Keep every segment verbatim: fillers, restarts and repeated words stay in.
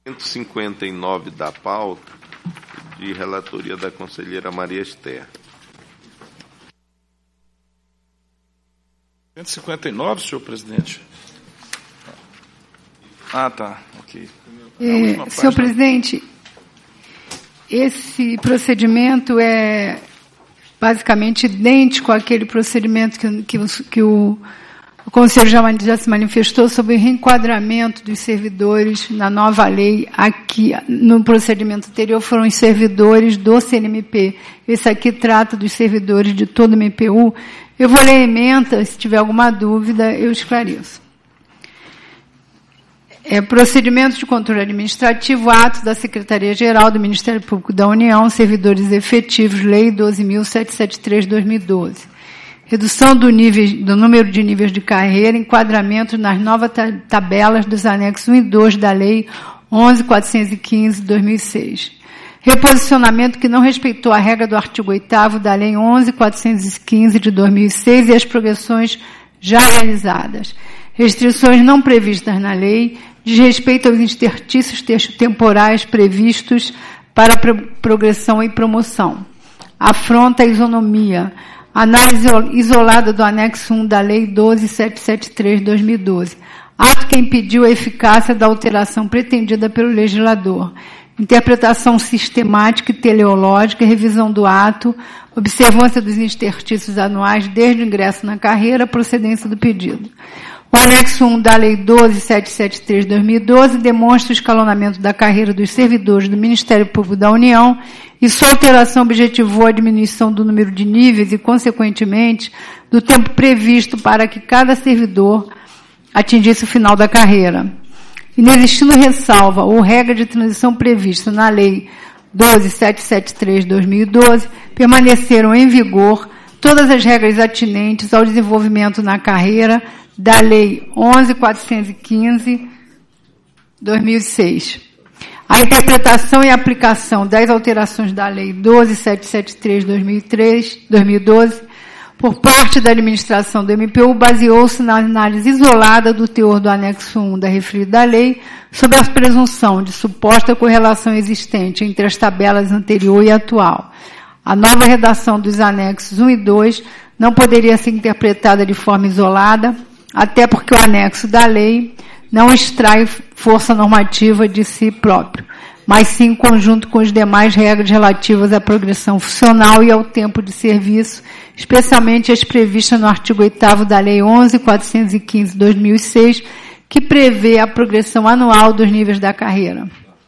cento e cinquenta e nove da pauta, de relatoria da conselheira Maria Esther. cento e cinquenta e nove, senhor presidente. Ah, tá. Ok. É, senhor presidente, esse procedimento é basicamente idêntico àquele procedimento que, que, que o, o Conselho já, já se manifestou sobre o reenquadramento dos servidores na nova lei. Aqui, no procedimento anterior, foram os servidores do C N M P. Esse aqui trata dos servidores de todo o M P U. Eu vou ler a ementa, se tiver alguma dúvida, eu esclareço. É, procedimento de controle administrativo, ato da Secretaria-Geral do Ministério Público da União, servidores efetivos, Lei doze mil setecentos e setenta e três de dois mil e doze. Redução do, nível, do número de níveis de carreira, enquadramento nas novas tabelas dos anexos um e dois da Lei onze mil quatrocentos e quinze de dois mil e seis. Reposicionamento que não respeitou a regra do artigo oitavo da Lei onze mil quatrocentos e quinze de dois mil e seis e as progressões já realizadas. Restrições não previstas na lei, desrespeito aos interstícios temporais previstos para progressão e promoção. Afronta a isonomia. Análise isolada do anexo um da Lei doze mil setecentos e setenta e três de dois mil e doze. Ato que impediu a eficácia da alteração pretendida pelo legislador. Interpretação sistemática e teleológica, revisão do ato, observância dos interstícios anuais desde o ingresso na carreira, procedência do pedido. O anexo um da Lei doze mil setecentos e setenta e três de dois mil e doze demonstra o escalonamento da carreira dos servidores do Ministério Público da União e sua alteração objetivou a diminuição do número de níveis e, consequentemente, do tempo previsto para que cada servidor atingisse o final da carreira. Inexistindo ressalva ou regra de transição prevista na Lei doze mil setecentos e setenta e três de dois mil e doze, permaneceram em vigor todas as regras atinentes ao desenvolvimento na carreira da Lei onze mil quatrocentos e quinze de dois mil e seis. A interpretação e aplicação das alterações da Lei doze mil setecentos e setenta e três de dois mil e três, dois mil e doze, por parte da administração do M P U, baseou-se na análise isolada do teor do anexo um da referida lei, sob a presunção de suposta correlação existente entre as tabelas anterior e atual. A nova redação dos anexos um e dois não poderia ser interpretada de forma isolada, até porque o anexo da lei não extrai força normativa de si próprio, mas sim em conjunto com as demais regras relativas à progressão funcional e ao tempo de serviço, especialmente as previstas no artigo oitavo da Lei onze mil quatrocentos e quinze de dois mil e seis, que prevê a progressão anual dos níveis da carreira.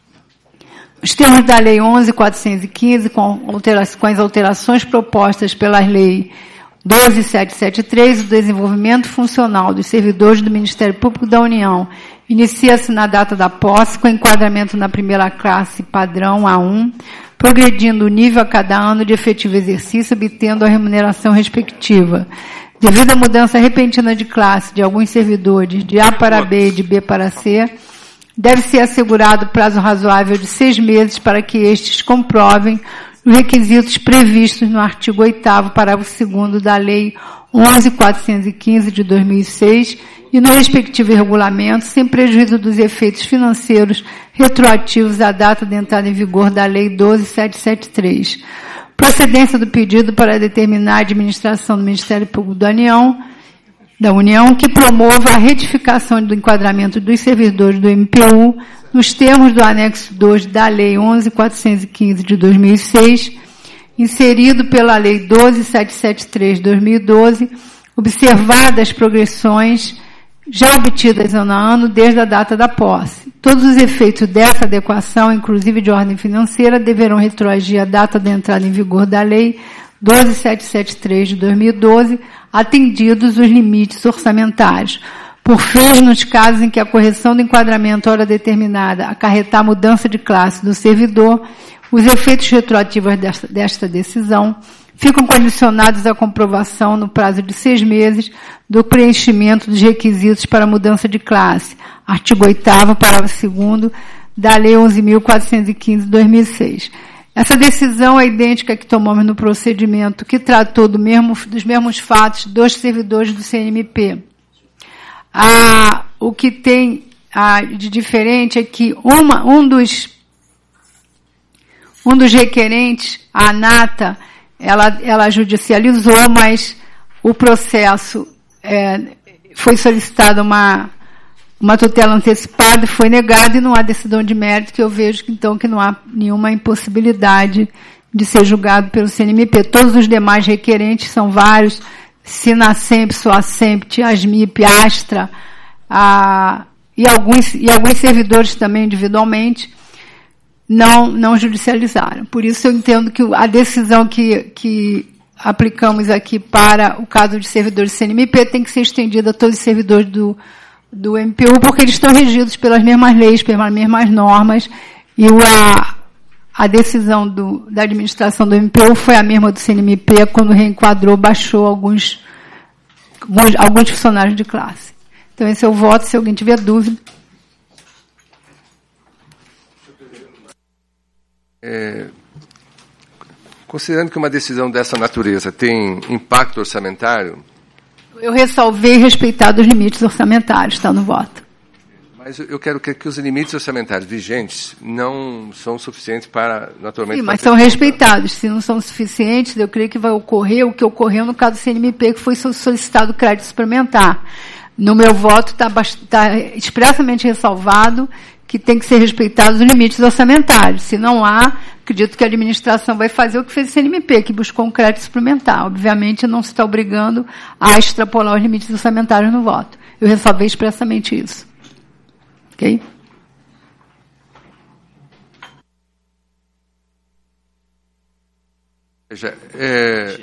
Os termos da Lei onze mil quatrocentos e quinze, com, alterações, com as alterações propostas pelas leis doze mil setecentos e setenta e três, o desenvolvimento funcional dos servidores do Ministério Público da União inicia-se na data da posse, com enquadramento na primeira classe padrão A um, progredindo o nível a cada ano de efetivo exercício, obtendo a remuneração respectiva. Devido à mudança repentina de classe de alguns servidores, de A para B e de B para C, deve ser assegurado prazo razoável de seis meses para que estes comprovem os requisitos previstos no artigo oitavo, parágrafo segundo da Lei onze mil quatrocentos e quinze de dois mil e seis e no respectivo regulamento, sem prejuízo dos efeitos financeiros retroativos à data de entrada em vigor da Lei doze mil setecentos e setenta e três. Procedência do pedido para determinar a administração do Ministério Público da União, da União, que promova a retificação do enquadramento dos servidores do M P U nos termos do anexo dois da Lei onze mil quatrocentos e quinze de dois mil e seis, inserido pela Lei doze mil setecentos e setenta e três de dois mil e doze, observadas as progressões já obtidas ano a ano desde a data da posse. Todos os efeitos dessa adequação, inclusive de ordem financeira, deverão retroagir à data da entrada em vigor da Lei doze mil setecentos e setenta e três de dois mil e doze, atendidos os limites orçamentários. Por fim, nos casos em que a correção do enquadramento hora determinada acarretar mudança de classe do servidor, os efeitos retroativos desta, desta decisão ficam condicionados à comprovação, no prazo de seis meses, do preenchimento dos requisitos para mudança de classe. Artigo oitavo, parágrafo segundo, da Lei onze mil quatrocentos e quinze de dois mil e seis. Essa decisão é idêntica à que tomamos no procedimento que tratou do mesmo, dos mesmos fatos dos servidores do C N M P. Ah, o que tem ah, de diferente é que uma, um, dos, um dos requerentes, a ANATA, ela, ela judicializou, mas o processo é, foi solicitada uma, uma tutela antecipada, foi negada e não há decisão de mérito, que eu vejo então que não há nenhuma impossibilidade de ser julgado pelo C N M P. Todos os demais requerentes são vários, Sinacemp, Soacemp, Tiasmip, Astra, a, e, alguns, e alguns servidores também individualmente não, não judicializaram. Por isso eu entendo que a decisão que, que aplicamos aqui para o caso de servidores do C N M P tem que ser estendida a todos os servidores do, do M P U, porque eles estão regidos pelas mesmas leis, pelas mesmas normas, e o, a, a decisão do, da administração do M P U foi a mesma do C N M P, quando reenquadrou, baixou alguns, alguns, alguns funcionários de classe. Então, esse é o voto. Se alguém tiver dúvida. É, considerando que uma decisão dessa natureza tem impacto orçamentário... Eu ressalvei respeitar os limites orçamentários, está no voto. Mas eu quero que, que os limites orçamentários vigentes não são suficientes para, naturalmente... Sim, mas são respeitados. Se não são suficientes, eu creio que vai ocorrer o que ocorreu no caso do C N M P, que foi solicitado crédito suplementar. No meu voto está tá expressamente ressalvado que tem que ser respeitados os limites orçamentários. Se não há, acredito que a administração vai fazer o que fez o C N M P, que buscou um crédito suplementar. Obviamente, não se está obrigando a extrapolar os limites orçamentários no voto. Eu ressalvei expressamente isso. Ok? Veja, é,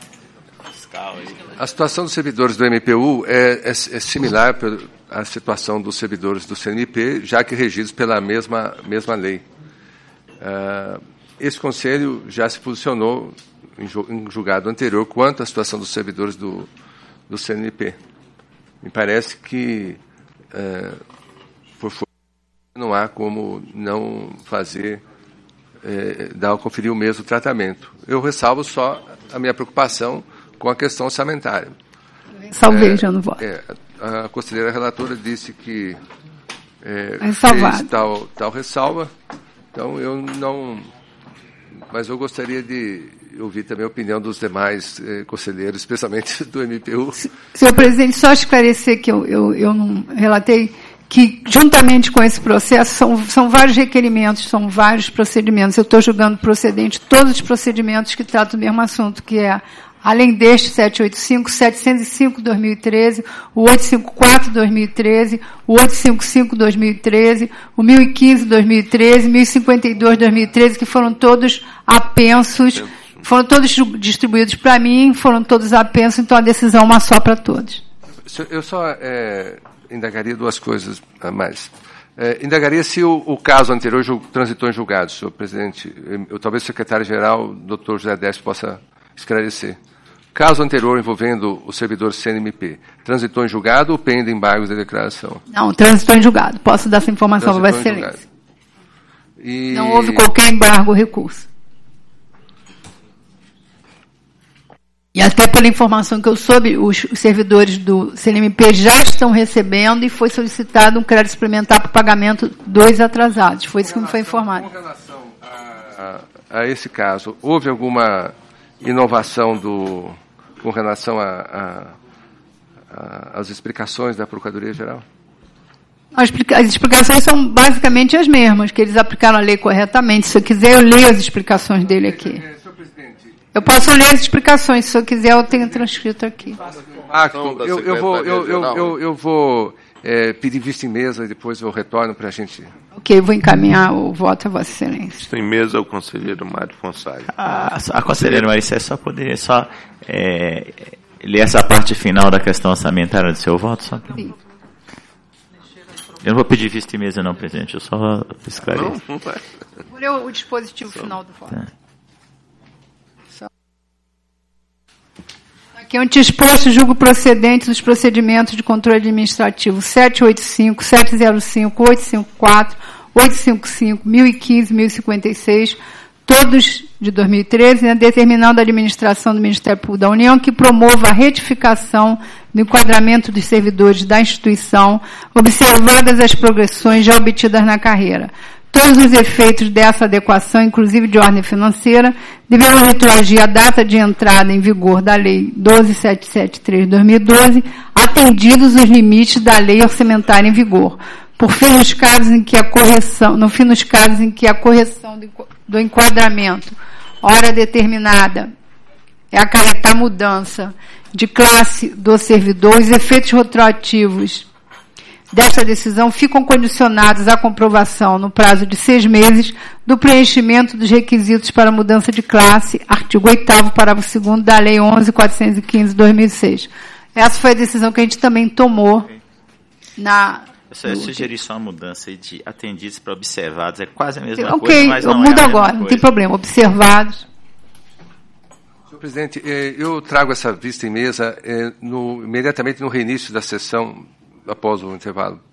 a situação dos servidores do M P U é, é, é similar à situação dos servidores do C N M P, já que regidos pela mesma, mesma lei. Uh, esse Conselho já se posicionou em, em julgado anterior quanto à situação dos servidores do, do C N M P. Me parece que, uh, por força, não há como não fazer, eh, dar, conferir o mesmo tratamento. Eu ressalvo só a minha preocupação com a questão orçamentária. Salvei, é, já no voto. É, a conselheira relatora disse que é, fez tal, tal ressalva, então eu não... Mas eu gostaria de ouvir também a opinião dos demais eh, conselheiros, especialmente do M P U. Senhor presidente, só esclarecer que eu, eu, eu não relatei que, juntamente com esse processo, são, são vários requerimentos, são vários procedimentos. Eu estou julgando procedente todos os procedimentos que tratam do mesmo assunto, que é, além deste, setecentos e oitenta e cinco, setecentos e cinco, dois mil e treze, o oitocentos e cinquenta e quatro, dois mil e treze, o oitocentos e cinquenta e cinco, dois mil e treze, o mil e quinze, dois mil e treze, mil e cinquenta e dois, dois mil e treze, que foram todos apensos, foram todos distribuídos para mim, foram todos apensos, então a decisão é uma só para todos. Eu só é, indagaria duas coisas a mais. É, indagaria se o, o caso anterior julg, transitou em julgado, senhor presidente. Eu, talvez o secretário-geral, doutor José Décio, possa esclarecer. Caso anterior envolvendo o servidor C N M P, transitou em julgado ou pende embargos de declaração? Não, transitou em julgado. Posso dar essa informação para a Vossa Excelência. E... Não houve qualquer embargo ou recurso. E até pela informação que eu soube, os servidores do C N M P já estão recebendo e foi solicitado um crédito suplementar para o pagamento dos atrasados. Foi isso que me foi informado. Com relação a, a, a esse caso, houve alguma inovação do, com relação às explicações da Procuradoria-Geral? As explicações são basicamente as mesmas, que eles aplicaram a lei corretamente. Se eu quiser, eu leio as explicações dele aqui. Senhor presidente, eu posso ler as explicações, se eu quiser, eu tenho transcrito aqui. Ah, eu, eu vou, eu, eu, eu, eu vou é, pedir vista em mesa e depois eu retorno para a gente... Ok, vou encaminhar o voto a Vossa Excelência. Vista em mesa o conselheiro Mário Fonsalha. A, a conselheira Maricé só poderia só é, ler essa parte final da questão orçamentária do seu voto? Só que... Sim. Eu não vou pedir vista em mesa não, presidente, eu só esclareço. Não, não vai. Vou ler o dispositivo só. Final do voto. Tá. Aqui é onde exposto, julgo procedentes os procedimentos de controle administrativo setecentos e oitenta e cinco, setecentos e cinco, oitocentos e cinquenta e quatro, oitocentos e cinquenta e cinco, mil e quinze, mil e cinquenta e seis, todos de dois mil e treze, né, determinando a administração do Ministério Público da União que promova a retificação do enquadramento dos servidores da instituição, observadas as progressões já obtidas na carreira. Todos os efeitos dessa adequação, inclusive de ordem financeira, deverão retroagir a data de entrada em vigor da Lei doze mil setecentos e setenta e três de dois mil e doze, atendidos os limites da lei orçamentária em vigor. Por fim, nos casos em que a correção, no fim, nos casos em que a correção do enquadramento, hora determinada, é acarretar mudança de classe do servidor, os efeitos retroativos desta decisão ficam condicionados à comprovação, no prazo de seis meses, do preenchimento dos requisitos para mudança de classe, artigo oitavo, parágrafo segundo da Lei onze mil quatrocentos e quinze de dois mil e seis. Essa foi a decisão que a gente também tomou na... Eu sugeri só uma mudança de atendidos para observados, é quase a mesma okay, coisa, mas não eu mudo é a agora, mesma não tem coisa. problema, observados. Senhor presidente, eu trago essa vista em mesa no, imediatamente no reinício da sessão, após o intervalo